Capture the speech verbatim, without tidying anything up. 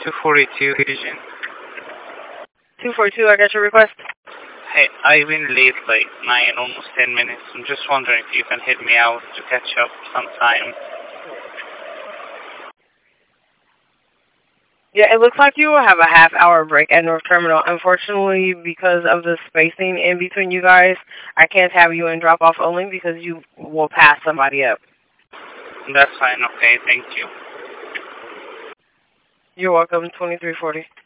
two forty-two Fusion. two forty-two, I got your request. Hey, I've been late like nine, almost ten minutes. I'm just wondering if you can hit me out to catch up sometime. Yeah, it looks like you will have a half hour break at North Terminal. Unfortunately, because of the spacing in between you guys, I can't have you in drop off only because you will pass somebody up. That's fine, okay, thank you. You're welcome, twenty-three forty.